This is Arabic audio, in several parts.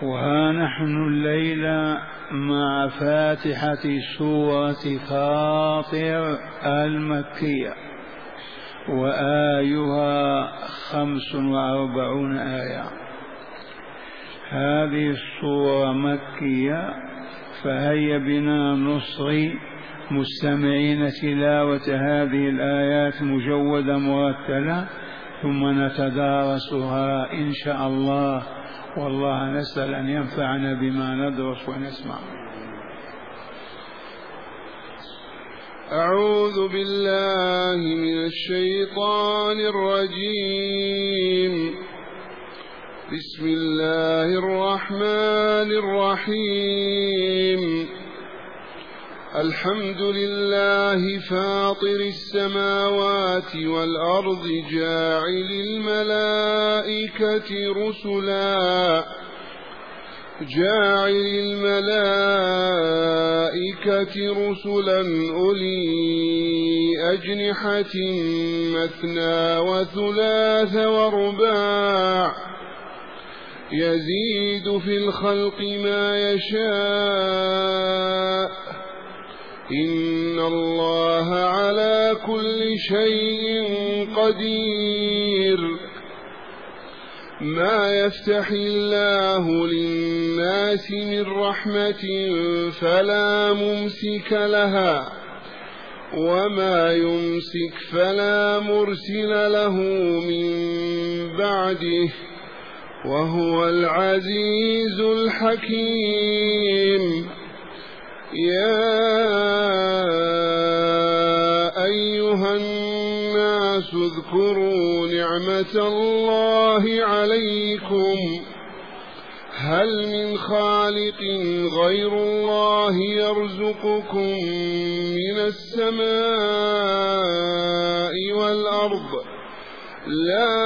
وها نحن الليلة مع فاتحة سورة فاطر المكية، وآيها 45 آية. هذه السورة مكية، فهيا بنا نصغي مستمعين تلاوة هذه الآيات مجودة مرتلة، ثم نتدارسها إن شاء الله، والله نسأل أن ينفعنا بما ندرس ونسمع. أعوذ بالله من الشيطان الرجيم. بسم الله الرحمن الرحيم. الحمد لله فاطر السماوات والأرض جاعل الملائكة رسلا أولي أجنحة مثنى وثلاث ورباع يزيد في الخلق ما يشاء إن الله على كل شيء قدير. ما يفتح الله للناس من رحمة فلا ممسك لها، وما يمسك فلا مرسل له من بعده، وهو العزيز الحكيم. يا أيها الناس اذكروا نعمة الله عليكم، هل من خالق غير الله يرزقكم من السماء والأرض؟ لا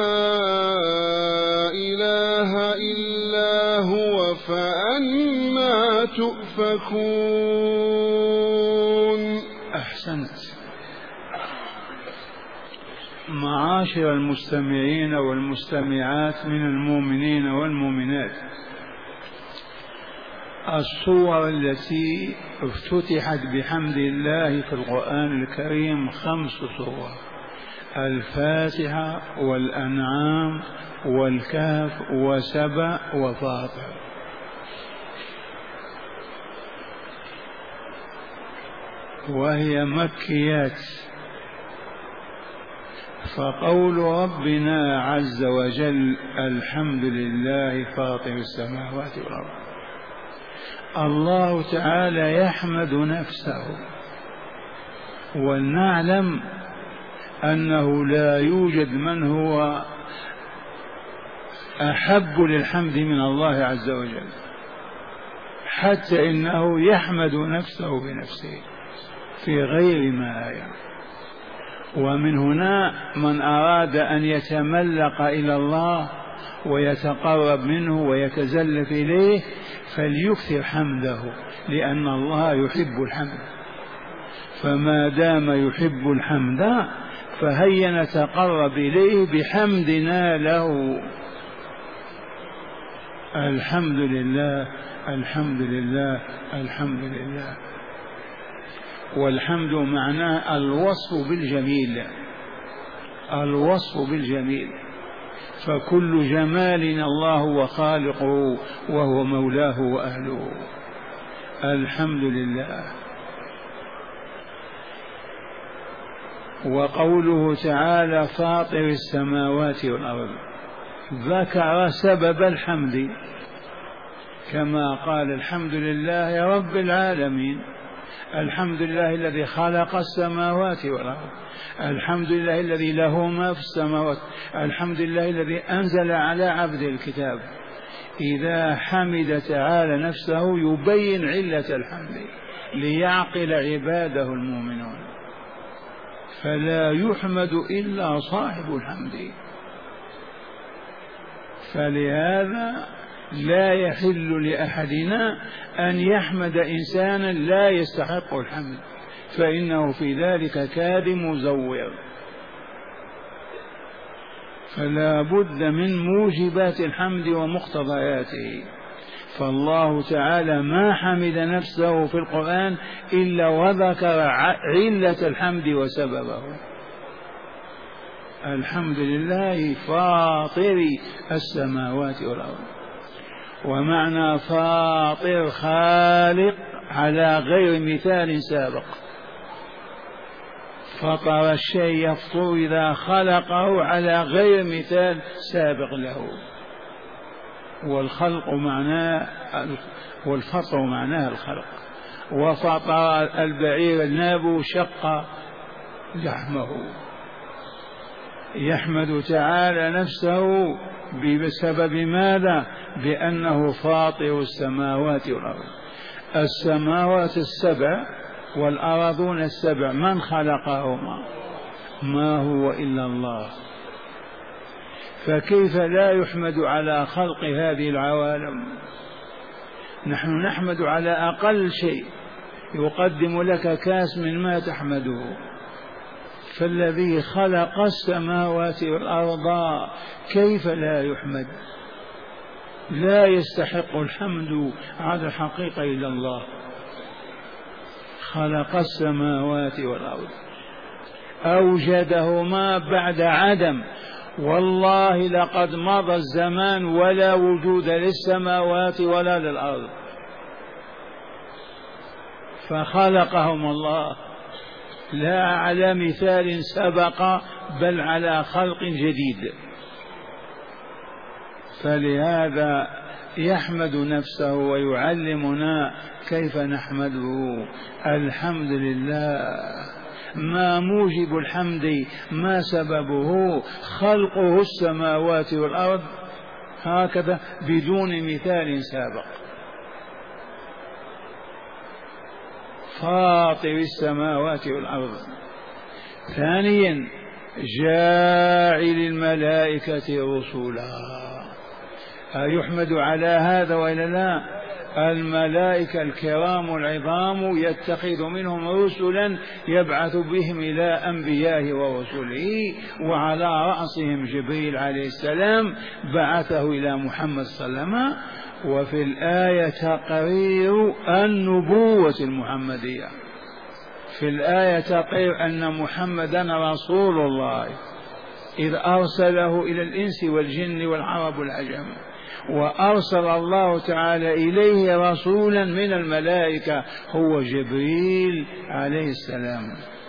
إله إلا هو، فأنى تؤفكون. أحسنت. معاشر المستمعين والمستمعات من المؤمنين والمؤمنات، الصور التي افتتحت بحمد الله في القرآن الكريم 5 صور: الفاتحة والأنعام والكهف وسبأ وفاطر. وهي مكيات. فقول ربنا عز وجل الحمد لله فاطر السماوات والأرض، الله تعالى يحمد نفسه، ولنعلم أنه لا يوجد من هو أحب للحمد من الله عز وجل، حتى إنه يحمد نفسه بنفسه في غير ما آية. ومن هنا من أراد أن يتملق إلى الله ويتقرب منه ويتزلف إليه فليكثر حمده، لأن الله يحب الحمد. فما دام يحب الحمد فهيا نتقرب إليه بحمدنا له. الحمد لله الحمد لله الحمد لله. والحمد معناه الوصف بالجميل، الوصف بالجميل، فكل جمال الله هو خالقه وهو مولاه وأهله. الحمد لله. وقوله تعالى فاطر السماوات والأرض ذكر سبب الحمد، كما قال الحمد لله رب العالمين، الحمد لله الذي خلق السماوات والأرض، الحمد لله الذي له ما في السماوات، الحمد لله الذي أنزل على عبده الكتاب. إذا حمد تعالى نفسه يبين علة الحمد ليعقل عباده المؤمنون، فلا يحمد إلا صاحب الحمد. فلهذا لا يحل لأحدنا أن يحمد إنسانا لا يستحق الحمد، فإنه في ذلك كاذب مزور. فلا بد من موجبات الحمد ومقتضياته. فالله تعالى ما حمد نفسه في القرآن إلا وذكر علة الحمد وسببه. الحمد لله فاطر السماوات والأرض. ومعنى فاطر خالق على غير مثال سابق. فطر الشيء يفطر إذا خلقه على غير مثال سابق له. والخلق معناه والفطر معناه الخلق. وفطر البعير الناب شق لحمه. يحمد تعالى نفسه بسبب ماذا؟ بأنه فاطر السماوات والأرض. السماوات السبع والأرضون السبع من خلقهما؟ ما هو إلا الله. فكيف لا يحمد على خلق هذه العوالم؟ نحن نحمد على أقل شيء، يقدم لك كاس من ما تحمده. فالذي خلق السماوات والأرض كيف لا يحمد؟ لا يستحق الحمد على الحقيقة إلا الله. خلق السماوات والأرض، أوجدهما بعد عدم. والله لقد مضى الزمان ولا وجود للسماوات ولا للأرض، فخلقهم الله لا على مثال سبق بل على خلق جديد. فلهذا يحمد نفسه ويعلمنا كيف نحمده. الحمد لله. ما موجب الحمد؟ ما سببه؟ خلقه السماوات والأرض هكذا بدون مثال سابق. فاطر السماوات والأرض. ثانيا جاعل الملائكة رسلا. يحمد على هذا وإلا لا؟ الملائكة الكرام العظام يتخذ منهم رسلا يبعث بهم إلى أنبيائه ورسله، وعلى رأسهم جبريل عليه السلام بعثه إلى محمد صلى الله عليه وسلم. وفي الآية تقرير النبوة المحمدية، في الآية تقرير أن محمدا رسول الله إذ أرسله إلى الإنس والجن والعرب والعجم. وأرسل الله تعالى إليه رسولا من الملائكة هو جبريل عليه السلام.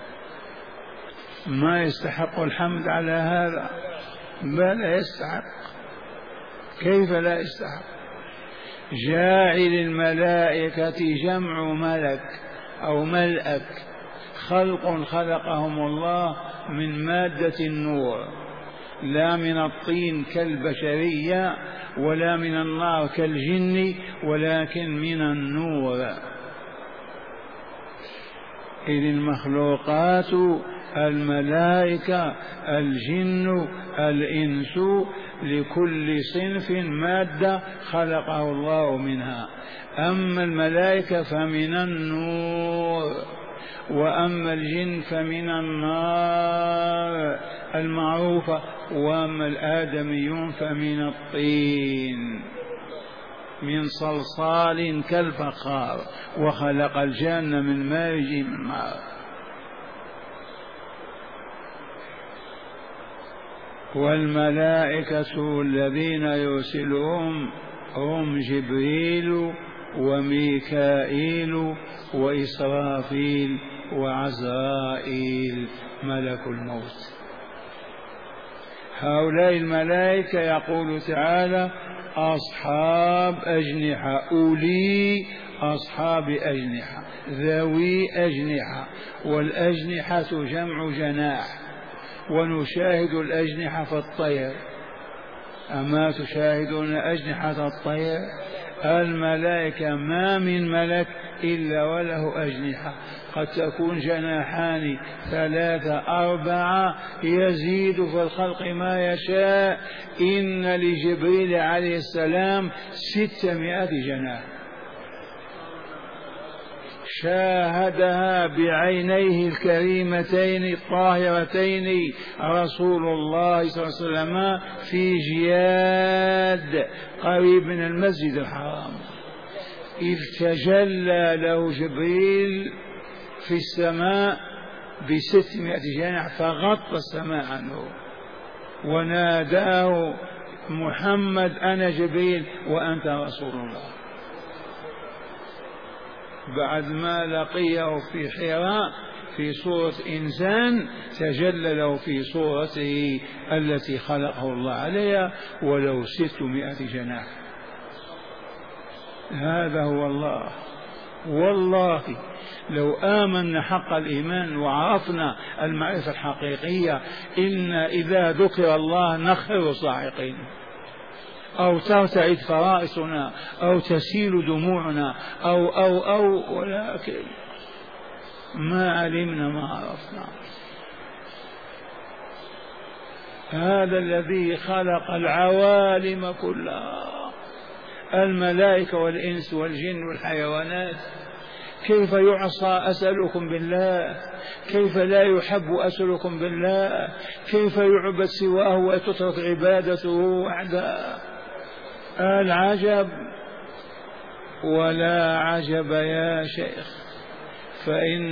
ما يستحق الحمد على هذا؟ بل يستحق. كيف لا يستحق؟ جاعل الملائكة جمع ملك أو ملأك، خلق خلقهم الله من مادة النور، لا من الطين كالبشرية ولا من النار كالجن، ولكن من النور. إذ المخلوقات الملائكة الجن الإنس لكل صنف مادة خلقه الله منها. أما الملائكة فمن النور، وأما الجن فمن النار المعروفة، وأما الآدميون فمن الطين من صلصال كالفخار، وخلق الجن من مارج من نار. والملائكة الذين يرسلهم هم جبريل وميكائيل وإسرافيل وعزرائيل ملك الموت. هؤلاء الملائكة يقول تعالى أصحاب أجنحة، أولي أصحاب أجنحة، ذوي أجنحة. والأجنحة جمع جناح، ونشاهد الأجنحة في الطير. أما تشاهدون أجنحة الطير؟ الملائكة ما من ملك إلا وله أجنحة، قد تكون جناحان 3 4، يزيد في الخلق ما يشاء. إن لجبريل عليه السلام 600 جناح، شاهدها بعينيه الكريمتين الطاهرتين رسول الله صلى الله عليه وسلم في جياد قريب من المسجد الحرام. إذ تجلى له جبريل في السماء ب600 جناح فغطى السماء عنه، وناداه محمد أنا جبريل وأنت رسول الله. بعد ما لقيه في حراء في صورة إنسان تجلى له في صورته التي خلقه الله عليها ولو 600 جناح. هذا هو الله. والله لو آمنا حق الإيمان وعرفنا المعرفة الحقيقية إن إذا ذكر الله نخر صاعقين، أو ترتعد فرائصنا، أو تسيل دموعنا، أو ولكن ما علمنا ما عرفنا. هذا الذي خلق العوالم كلها، الملائكة والإنس والجن والحيوانات. كيف يعصى أسألكم بالله؟ كيف لا يحب أسألكم بالله؟ كيف يعبد سواه وتترك عبادته وحده؟ العجب ولا عجب يا شيخ، فإن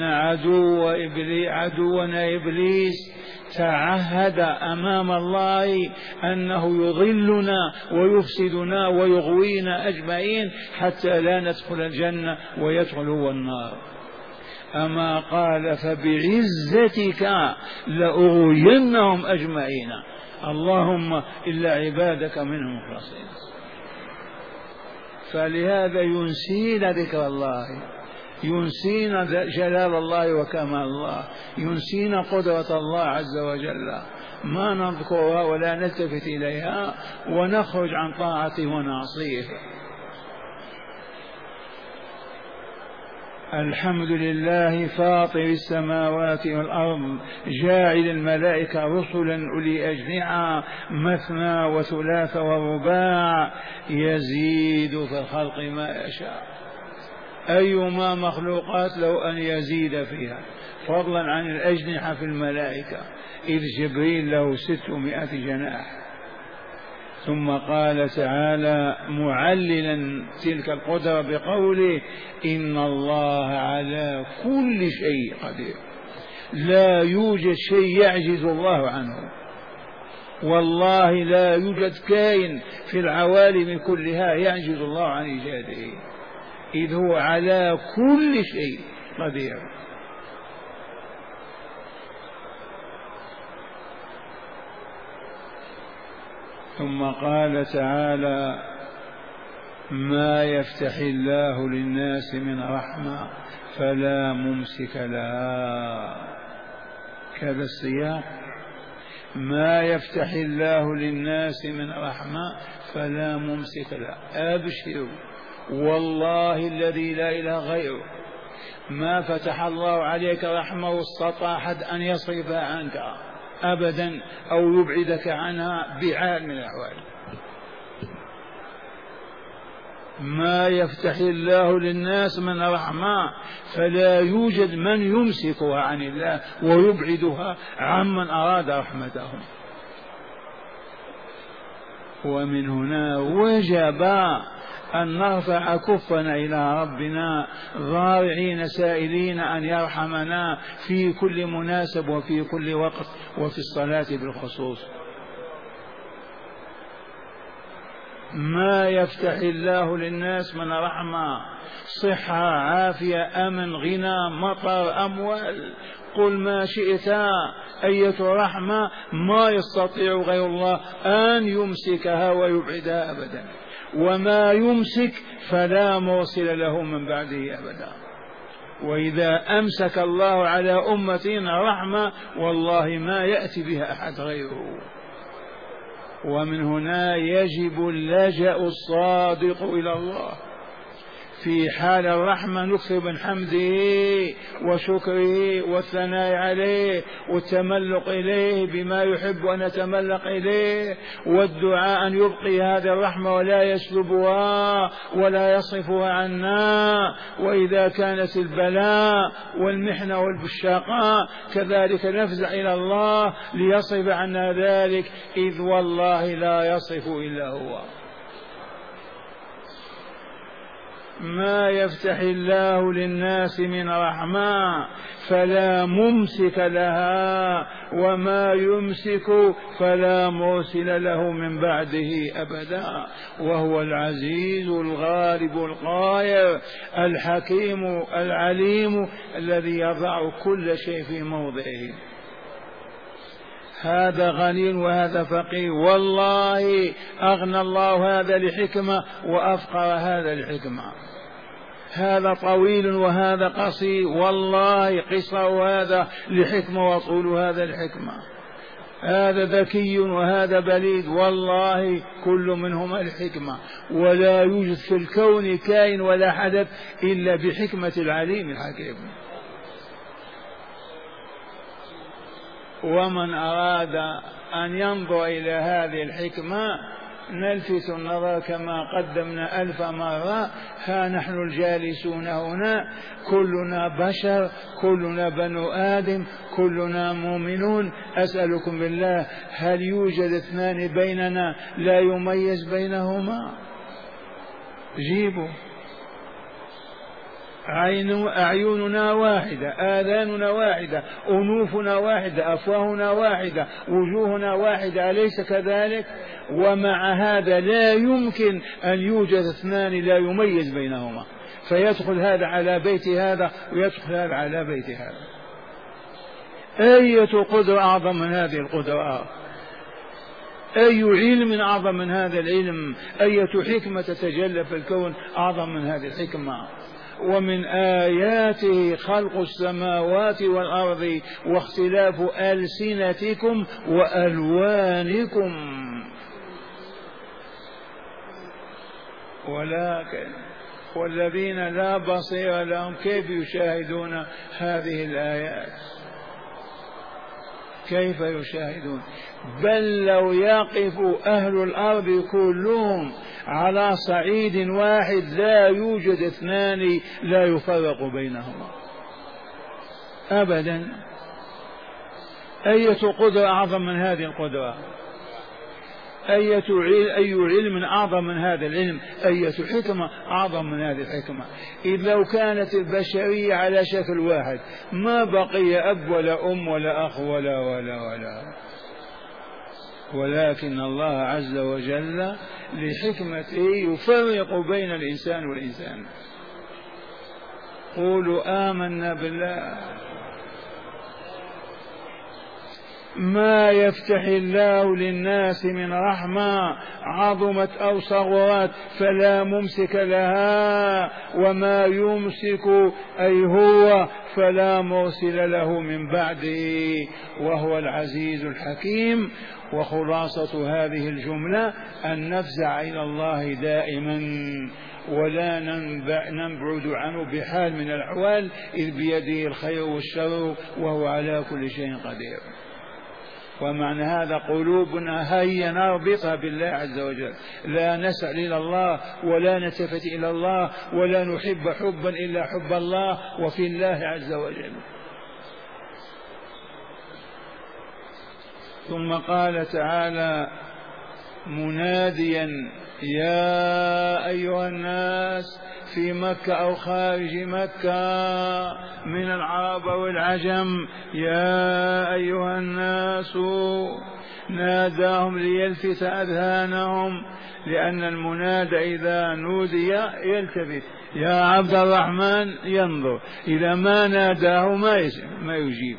عدونا إبليس تعهد أمام الله أنه يضلنا ويفسدنا ويغوينا أجمعين حتى لا ندخل الجنة ويدخل هو النار. أما قال فبعزتك لأغوينهم أجمعين، اللهم إلا عبادك منهم مخلصين. فلهذا ينسينا ذكر الله، ينسينا جلال الله وكمال الله، ينسينا قدرة الله عز وجل، ما نذكرها ولا نلتفت إليها ونخرج عن طاعته ونعصيه. الحمد لله فاطر السماوات والأرض جاعل الملائكة رسلا أولي أجنحة مثنى وثلاث ورباع يزيد في الخلق ما يشاء. أيما مخلوقات لو أن يزيد فيها، فضلا عن الأجنحة في الملائكة، إذ جبريل له 600 جناح. ثم قال تعالى معللا تلك القدرة بقوله إن الله على كل شيء قدير، لا يوجد شيء يعجز الله عنه، والله لا يوجد كائن في العوالم كلها يعجز الله عن إيجاده، إذ هو على كل شيء قدير. ثم قال تعالى ما يفتح الله للناس من رحمة فلا ممسك لها. كذا السياق، ما يفتح الله للناس من رحمة فلا ممسك لها. أبشروا والله الذي لا إله غيره، ما فتح الله عليك رحمة واستطاع أحد أن يصرفها عنك أبدا أو يبعدك عنها بحال من الأحوال. ما يفتح الله للناس من رحمة فلا يوجد من يمسكها عن الله ويبعدها عمن أراد رحمتهم. ومن هنا وجب أن نرفع كفنا إلى ربنا ضارعين سائلين أن يرحمنا في كل مناسب وفي كل وقت وفي الصلاة بالخصوص. ما يفتح الله للناس من رحمة، صحة، عافية، أمن، غنى، مطر، أموال، قل ما شئت، أية رحمة ما يستطيع غير الله أن يمسكها ويبعدها أبدا، وما يمسك فلا مرسل له من بعده أبدا. وإذا أمسك الله على أمتنا رحمة والله ما يأتي بها أحد غيره. ومن هنا يجب اللجأ الصادق إلى الله في حال الرحمة، نكثر من حمده وشكره والثناء عليه والتملق إليه بما يحب أن نتملق إليه، والدعاء أن يبقي هذه الرحمة ولا يسلبها ولا يصرفها عنا. وإذا كانت البلاء والمحنة والشقاء كذلك نفزع إلى الله ليصرف عنا ذلك، إذ والله لا يصرف إلا هو. ما يفتح الله للناس من رحمة فلا ممسك لها وما يمسك فلا مرسل له من بعده أبدا، وهو العزيز الغالب القاهر الحكيم العليم الذي يضع كل شيء في موضعه. هذا غني وهذا فقير، والله أغنى الله هذا لحكمة وأفقر هذا لحكمة، هذا طويل وهذا قصير، والله قصر هذا لحكمة وطول هذا لحكمة، هذا ذكي وهذا بليد، والله كل منهما لحكمة، ولا يوجد في الكون كائن ولا حدث إلا بحكمة العليم الحكيم. ومن أراد أن ينظر إلى هذه الحكمة نلفت النظر كما قدمنا 1000 مرة. ها نحن الجالسون هنا كلنا بشر، كلنا بنو آدم، كلنا مؤمنون. أسألكم بالله هل يوجد اثنان بيننا لا يميز بينهما؟ جيبوا. أعيننا واحدة، آذاننا واحدة، أنوفنا واحدة، أفواهنا واحدة، وجوهنا واحدة، أليس كذلك؟ ومع هذا لا يمكن أن يوجد اثنان لا يميز بينهما، فيدخل هذا على بيت هذا ويدخل هذا على بيت هذا. أية قدرة أعظم من هذه القدرة؟ أي علم أعظم من هذا العلم؟ أية حكمة تتجلى في الكون أعظم من هذه الحكمة؟ ومن آياته خلق السماوات والأرض واختلاف ألسنتكم وألوانكم. ولكن والذين لا بصير لهم كيف يشاهدون هذه الآيات؟ كيف يشاهدون؟ بل لو يقف أهل الأرض كلهم على صعيد واحد لا يوجد اثنان لا يفرق بينهما أبدا. أية قدرة أعظم من هذه القدرة؟ أي علم أعظم من هذا العلم؟ أية حكمة أعظم من هذه الحكمة؟ إذ لو كانت البشرية على شكل واحد ما بقي أب ولا أم ولا أخ ولا ولكن الله عز وجل لحكمته يفرق بين الإنسان والإنسان. قولوا آمنا بالله. ما يفتح الله للناس من رحمة عظمت أو صغرت فلا ممسك لها وما يمسك أي هو فلا مرسل له من بعده وهو العزيز الحكيم. وخلاصة هذه الجملة أن نفزع إلى الله دائما ولا نبعد عنه بحال من الأحوال إذ بيده الخير والشر وهو على كل شيء قدير. ومعنى هذا قلوبنا هيا نربطها بالله عز وجل، لا نسأل إلى الله ولا نلتفت إلى الله ولا نحب حبا إلا حب الله وفي الله عز وجل. ثم قال تعالى مناديا يا أيها الناس في مكة أو خارج مكة من العرب والعجم، يا أيها الناس ناداهم ليلفت أذهانهم، لأن المنادى إذا نودي يلتفت، يا عبد الرحمن ينظر، إذا ما ناداه ما يجيب.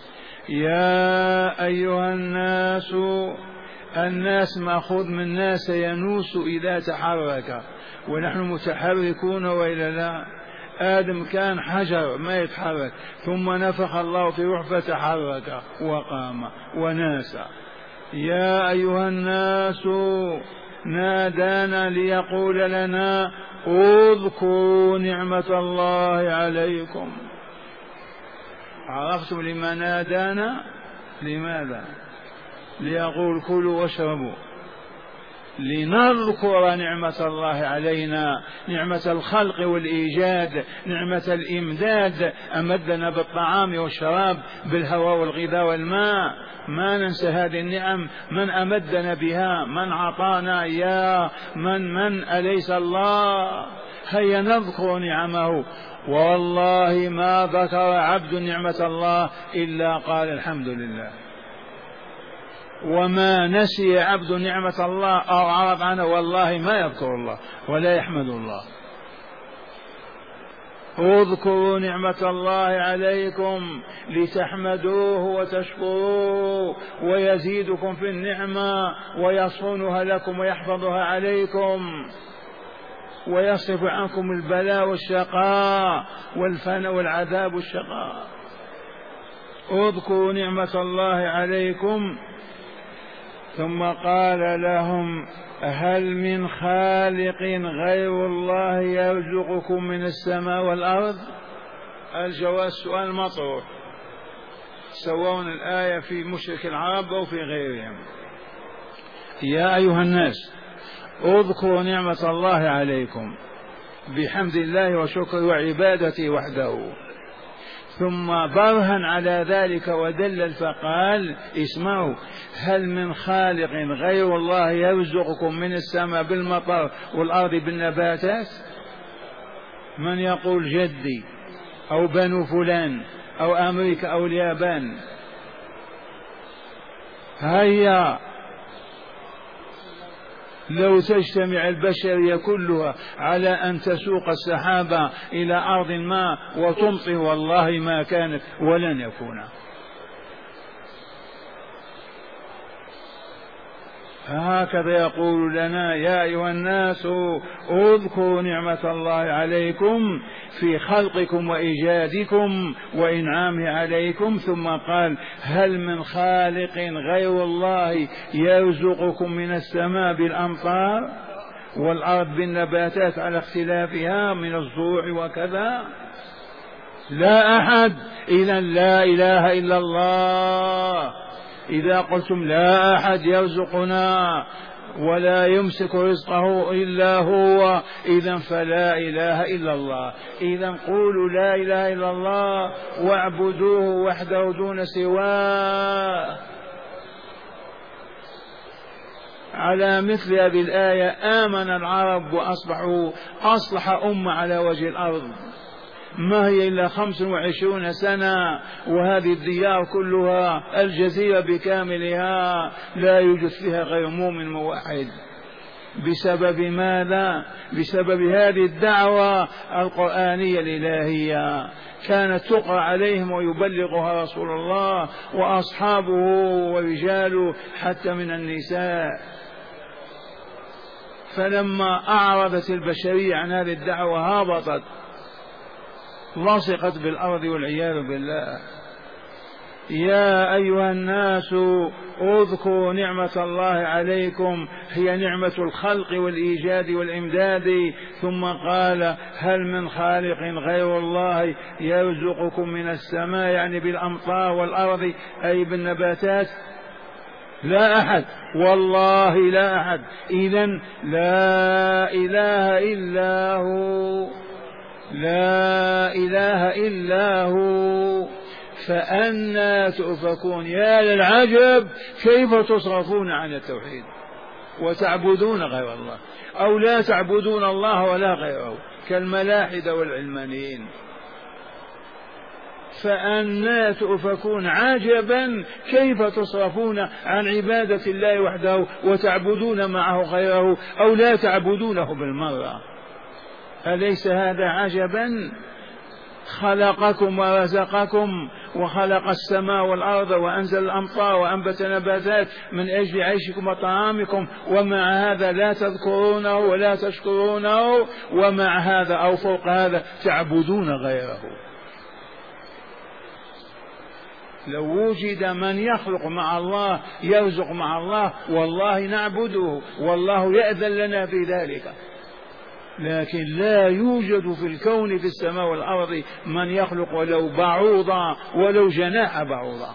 يا أيها الناس، الناس مأخوذ من ناس ينوس إذا تحرك، ونحن متحركون وإلا لا؟ آدم كان حجر ما يتحرك، ثم نفخ الله في روح فتحرك وقام وناس. يا أيها الناس نادانا ليقول لنا اذكروا نعمة الله عليكم. عرفتم لما نادانا؟ لماذا؟ ليقول كلوا واشربوا، لنذكر نعمة الله علينا، نعمة الخلق والإيجاد، نعمة الإمداد، أمدنا بالطعام والشراب بالهواء والغذاء والماء، ما ننسى هذه النعم. من أمدنا بها؟ من عطانا إياه؟ من أليس الله؟ هيا نذكر نعمه. والله ما ذكر عبد نعمة الله إلا قال الحمد لله، وما نسي عبد نعمة الله أو عرض عنه والله ما يذكر الله ولا يحمد الله. اذكروا نعمة الله عليكم لتحمدوه وتشكروه ويزيدكم في النعمة ويصونها لكم ويحفظها عليكم ويصرف عنكم البلاء والشقاء والفناء والعذاب والشقاء. اذكروا نعمة الله عليكم. ثم قال لهم هل من خالق غير الله يرزقكم من السماء والأرض؟ الجواب سؤال مطروح، سواء الآية في مشرك العرب أو في غيرهم. يا أيها الناس اذكروا نعمة الله عليكم بحمد الله وشكره وعبادته وحده. ثم برهن على ذلك ودلل فقال اسمعوا هل من خالق غير الله يرزقكم من السماء بالمطر والأرض بالنباتات؟ من يقول جدي أو بنو فلان أو أمريكا أو اليابان. هيا لو تجتمع البشرية كلها على أن تسوق السحابة إلى أرض ما وتمطر والله ما كانت ولن يكون. هكذا يقول لنا يا أيها الناس اذكروا نعمة الله عليكم في خلقكم وإيجادكم وإنعامه عليكم. ثم قال هل من خالق غير الله يرزقكم من السماء بالأمطار والأرض بالنباتات على اختلافها من الزروع وكذا؟ لا أحد. إذا لا إله إلا الله. إذا قلتم لا أحد يرزقنا ولا يمسك رزقه إلا هو إذا فلا إله إلا الله. إذا قولوا لا إله إلا الله واعبدوه وحده دون سواه. على مثل هذه الآية آمن العرب وأصبحوا أصلح أمة على وجه الأرض. ما هي إلا 25 سنة وهذه الديار كلها الجزيرة بكاملها لا يوجد فيها غير مؤمن موحد. بسبب ماذا؟ بسبب هذه الدعوة القرآنية الإلهية كانت تقرأ عليهم ويبلغها رسول الله وأصحابه ورجاله حتى من النساء. فلما أعرضت البشرية عن هذه الدعوة هابطت لصقت بالأرض والعياذ بالله. يا أيها الناس اذكروا نعمة الله عليكم هي نعمة الخلق والإيجاد والإمداد. ثم قال هل من خالق غير الله يرزقكم من السماء يعني بالأمطار والأرض أي بالنباتات؟ لا أحد والله لا أحد. إذن لا إله إلا هو لا إله إلا هو فأنى تؤفكون. يا للعجب كيف تصرفون عن التوحيد وتعبدون غير الله أو لا تعبدون الله ولا غيره كالملاحدة والعلمانيين. فأنى تؤفكون. عجبا كيف تصرفون عن عبادة الله وحده وتعبدون معه غيره أو لا تعبدونه بالمرة. أليس هذا عجبا؟ خلقكم ورزقكم وخلق السماء والأرض وأنزل الأمطار وأنبت نباتات من أجل عيشكم وطعامكم، ومع هذا لا تذكرونه ولا تشكرونه، ومع هذا أو فوق هذا تعبدون غيره. لو وجد من يخلق مع الله يرزق مع الله والله نعبده والله يأذن لنا في ذلك، لكن لا يوجد في الكون في السماء والأرض من يخلق ولو بعوضة ولو جناح بعوضة.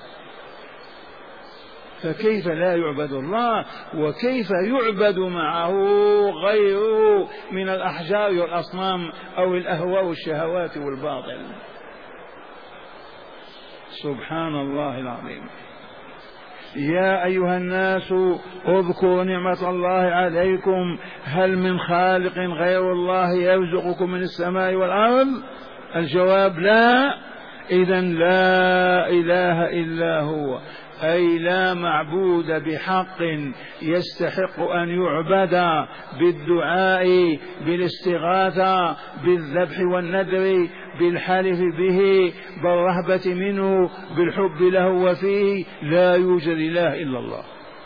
فكيف لا يعبد الله وكيف يعبد معه غيره من الأحجار والأصنام أو الأهواء والشهوات والباطل؟ سبحان الله العظيم. يا أيها الناس اذكروا نعمة الله عليكم هل من خالق غير الله يرزقكم من السماء والأرض؟ الجواب لا. إذن لا إله إلا هو، أي لا معبود بحق يستحق أن يعبد بالدعاء بالاستغاثة بالذبح والنذر بالحلف به بالرهبة منه بالحب له وفيه، لا يوجد إله إلا الله.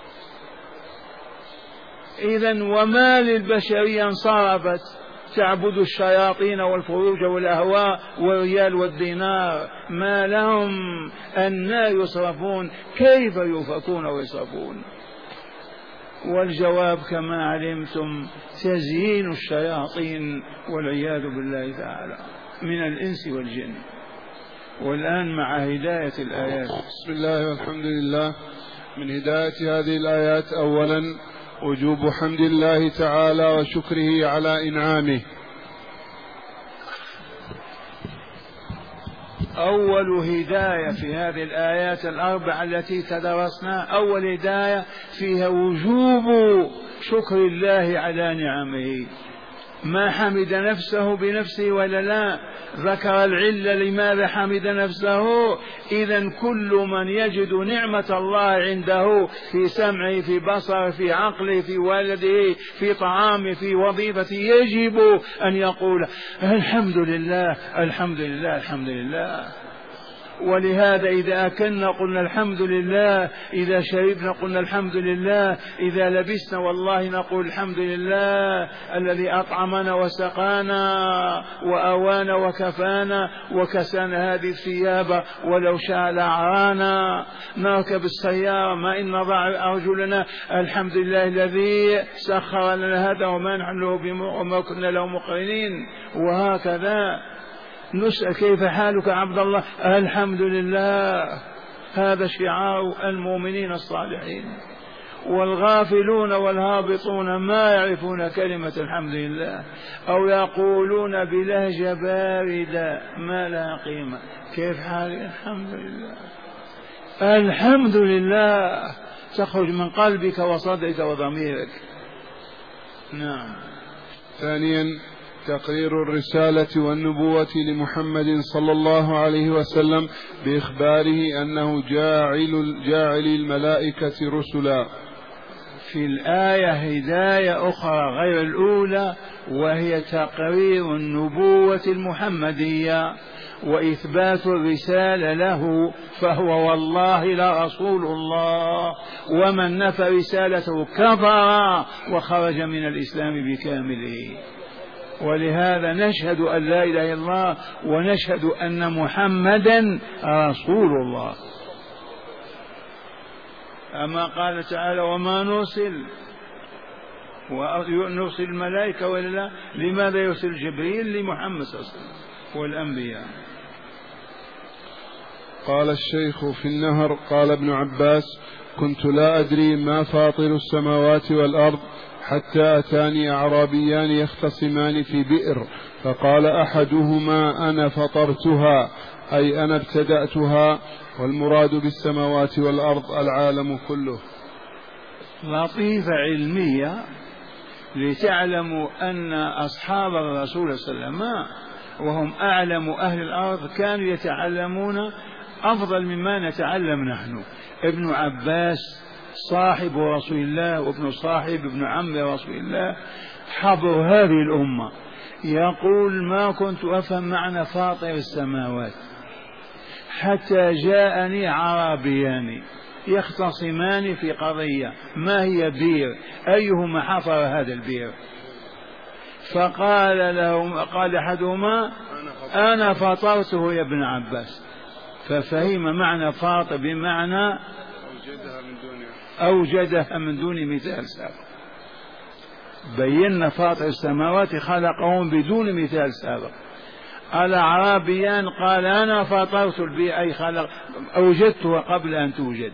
إذن وما للبشرية انصرفت تعبد الشياطين والفروج والأهواء والريال والدينار، ما لهم أن يصرفون، كيف يؤفكون ويصرفون؟ والجواب كما علمتم تزيين الشياطين والعياذ بالله تعالى من الإنس والجن. والآن مع هداية الآيات. بسم الله والحمد لله. من هداية هذه الآيات أولا وجوب حمد الله تعالى وشكره على إنعامه. أول هداية في هذه الآيات الأربع التي تدرسنا، أول هداية فيها وجوب شكر الله على نعمه. ما حمد نفسه بنفسه ولا لا؟ ذكر العلة لماذا حمد نفسه. إذن كل من يجد نعمة الله عنده في سمعه في بصره في عقله في والده في طعامه في وظيفته يجب أن يقول الحمد لله الحمد لله الحمد لله. ولهذا إذا أكلنا قلنا الحمد لله، إذا شربنا قلنا الحمد لله، إذا لبسنا والله نقول الحمد لله الذي أطعمنا وسقانا وأوانا وكفانا وكسانا هذه الثياب ولو شاء لأعرانا. نركب السيارة ما إن نضع أرجلنا الحمد لله الذي سخر لنا هذا وما نحن له وما كنا له مقرنين. وهكذا نسأل كيف حالك عبد الله؟ الحمد لله. هذا شعار المؤمنين الصالحين. والغافلون والهابطون ما يعرفون كلمة الحمد لله، أو يقولون بلهجة باردة ما لها قيمة. كيف حالك؟ الحمد لله الحمد لله، تخرج من قلبك وصدرك وضميرك. نعم. ثانيا تقرير الرسالة والنبوة لمحمد صلى الله عليه وسلم بإخباره أنه جاعل الملائكة رسلا. في الآية هداية أخرى غير الأولى، وهي تقرير النبوة المحمدية وإثبات الرسالة له، فهو والله لرسول الله، ومن نفى رسالته كفر وخرج من الإسلام بكامله. ولهذا نشهد أن لا إله إلا الله ونشهد أن محمدا رسول الله. أما قال تعالى وما نرسل الملائكة ولا لا؟ لماذا يرسل جبريل لمحمد صلى الله عليه وسلم والأنبياء؟ قال الشيخ في النهر قال ابن عباس كنت لا أدري ما فاطر السماوات والأرض حتى أتاني أعرابيان يختصمان في بئر، فقال أحدهما أنا فطرتها أي أنا ابتدأتها، والمراد بالسماوات والأرض العالم كله. لطيفة علمية لتعلموا أن أصحاب الرسول صلى الله عليه وسلم وهم أعلم أهل الأرض كانوا يتعلمون أفضل مما نتعلم نحن. ابن عباس صاحب رسول الله وابن صاحب ابن عم رسول الله حبر هذه الأمة، يقول ما كنت أفهم معنى فاطر السماوات حتى جاءني عربيان يختصمان في قضية ما هي بير، أيهما حفر هذا البير؟ فقال لهم قال أحدهما أنا فطرته يا ابن عباس، ففهم معنى فاطر بمعنى أوجدها من دون مثال سابق. بينا فاطر السماوات خلقهم بدون مثال سابق. الأعرابيان قال أنا فطرت البيئة أي خلق أوجدتها قبل أن توجد.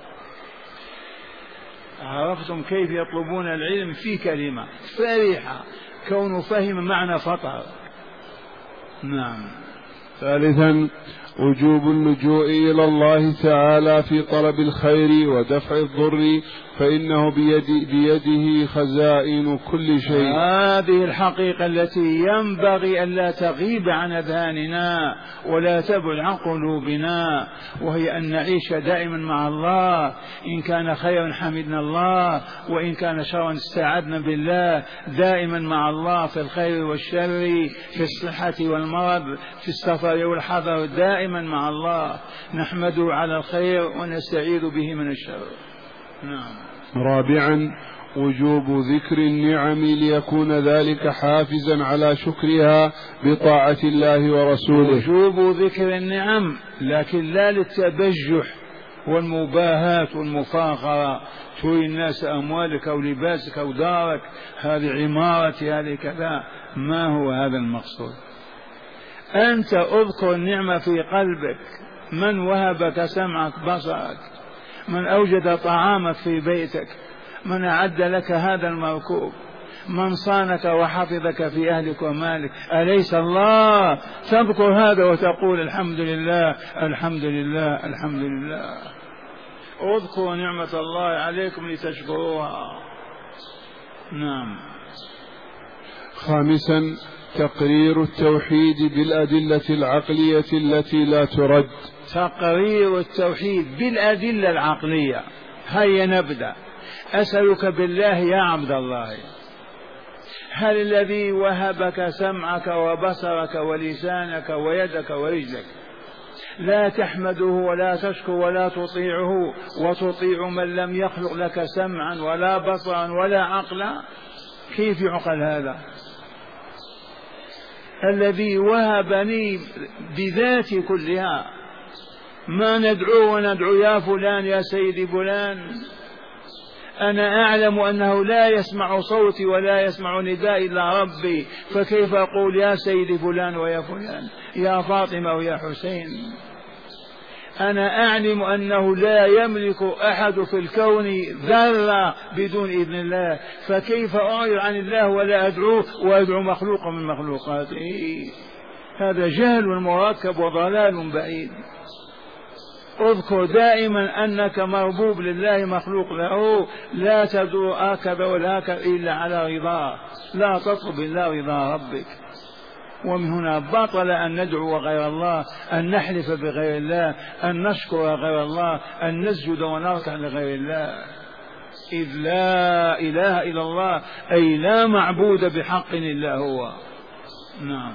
عرفتم كيف يطلبون العلم في كلمة فرحة كونه فهم معنى فطر. نعم. ثالثا وجوب اللجوء إلى الله تعالى في طلب الخير ودفع الضر، فإنه بيده خزائن كل شيء. هذه الحقيقة التي ينبغي أن لا تغيب عن أذهاننا ولا تبعد عن قلوبنا، وهي أن نعيش دائما مع الله. إن كان خيرا حمدنا الله، وإن كان شرا استعذنا بالله. دائما مع الله في الخير والشر، في الصحة والمرض، في السفر والحضر، دائما مع الله نحمده على الخير ونستعيذ به من الشر. نعم. رابعا وجوب ذكر النعم ليكون ذلك حافزا على شكرها بطاعة الله ورسوله. وجوب ذكر النعم، لكن لا للتبجح والمباهاة والمفاخرة. تري الناس أموالك أو لباسك أو دارك، هذه عمارتي، هذه كذا. ما هو هذا المقصود؟ أنت أذكر النعمة في قلبك. من وهبك سمعك بصرك، من أوجد طعامك في بيتك، من أعد لك هذا المركوب، من صانك وحفظك في أهلك ومالك، أليس الله؟ تذكر هذا وتقول الحمد لله الحمد لله الحمد لله. اذكروا نعمة الله عليكم لتشكروها. نعم. خامسا تقرير التوحيد بالأدلة العقلية التي لا ترد. تقرير التوحيد بالأدلة العقلية. هيا نبدأ. أسألك بالله يا عبد الله، هل الذي وهبك سمعك وبصرك ولسانك ويدك ورجلك لا تحمده ولا تشكر ولا تطيعه، وتطيع من لم يخلق لك سمعا ولا بصرا ولا عقلا؟ كيف يعقل هذا؟ الذي وهبني بذاتي كلها، ما ندعو وندعو يا فلان يا سيدي فلان. أنا أعلم أنه لا يسمع صوتي ولا يسمع نداء إلا ربي، فكيف أقول يا سيدي فلان ويا فلان، يا فاطمة ويا حسين؟ أنا أعلم أنه لا يملك أحد في الكون ذرة بدون إذن الله، فكيف أعرض عن الله ولا أدعوه وأدعو مخلوقا من مخلوقاته؟ هذا جهل مركب وضلال بعيد. اذكر دائما أنك مربوب لله مخلوق له، لا تدعو هكذا ولا هكذا إلا على رضاه، لا تطلب إلا رضا ربك. ومن هنا بطل أن ندعو غير الله، أن نحلف بغير الله، أن نشكر غير الله، أن نسجد ونركع لغير الله، إذ لا إله إلا الله، أي لا معبود بحق إلا هو. نعم.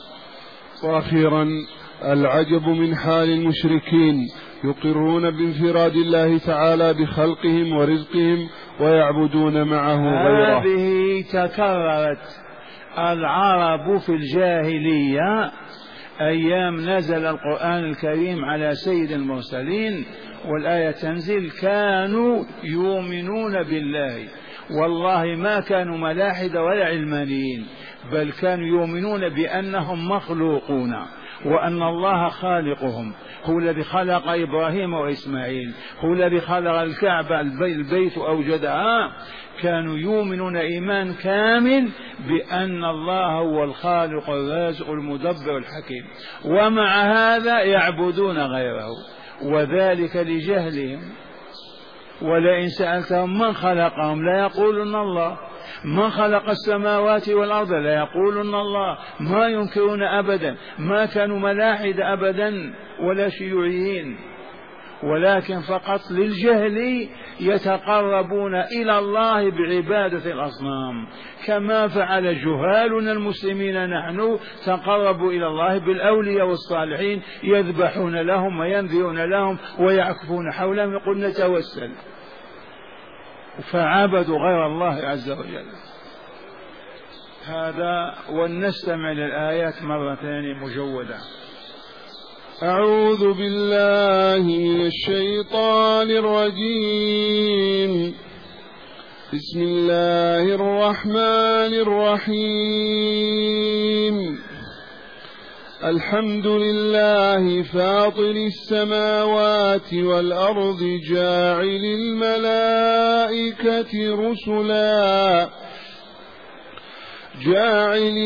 وأخيرا العجب من حال المشركين، يقرون بانفراد الله تعالى بخلقهم ورزقهم ويعبدون معه غيره. هذه تكررت. العرب في الجاهلية أيام نزل القرآن الكريم على سيد المرسلين والآية تنزل، كانوا يؤمنون بالله، والله ما كانوا ملاحدة ولا علمانيين، بل كانوا يؤمنون بأنهم مخلوقون، وأن الله خالقهم، هو الذي خلق إبراهيم وإسماعيل، هو الذي خلق الكعبة البيت أوجدها. كانوا يؤمنون إيمان كامل بأن الله هو الخالق الرازق المدبر الحكيم، ومع هذا يعبدون غيره، وذلك لجهلهم. ولئن سألتهم من خلقهم لا يقولون الله، من خلق السماوات والأرض لا يقولون الله، ما ينكرون أبدا، ما كانوا ملاحد أبدا ولا شيوعيين، ولكن فقط للجهل يتقربون إلى الله بعبادة الأصنام، كما فعل جهالنا المسلمين نحن، تقربوا إلى الله بالأولياء والصالحين، يذبحون لهم وينذرون لهم ويعكفون حولهم، يقول نتوسل، فعبدوا غير الله عز وجل. هذا. ولنستمع للآيات مرة ثانية مجودة. أعوذ بالله من الشيطان الرجيم. بسم الله الرحمن الرحيم. الحمد لله فاطر السماوات والأرض جاعل الملائكة جاعل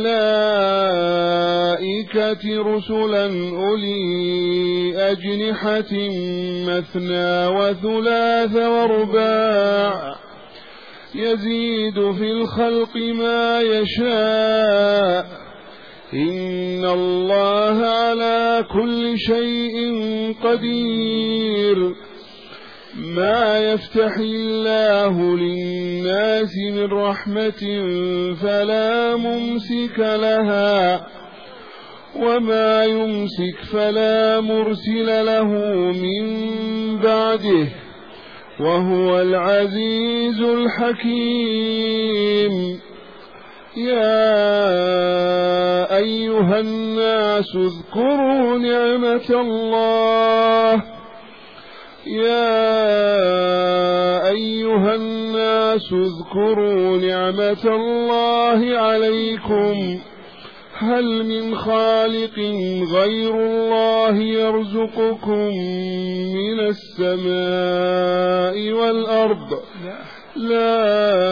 الملائكة رسلا أولي أجنحة مثنى وثلاث ورباع يزيد في الخلق ما يشاء إن الله على كل شيء قدير ما يفتح الله للناس من رحمة فلا ممسك لها وما يمسك فلا مرسل له من بعده وهو العزيز الحكيم يا أيها الناس اذكروا نعمة الله عليكم هل من خالق غير الله يرزقكم من السماء والأرض لا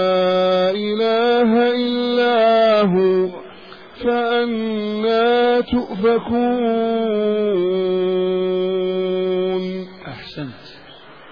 إله إلا هو فأنى تؤفكون